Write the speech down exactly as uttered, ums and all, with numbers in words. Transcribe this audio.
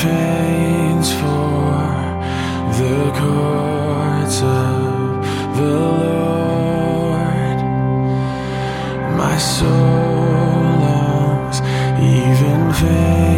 faints for the courts of the Lord. My soul longs, even faints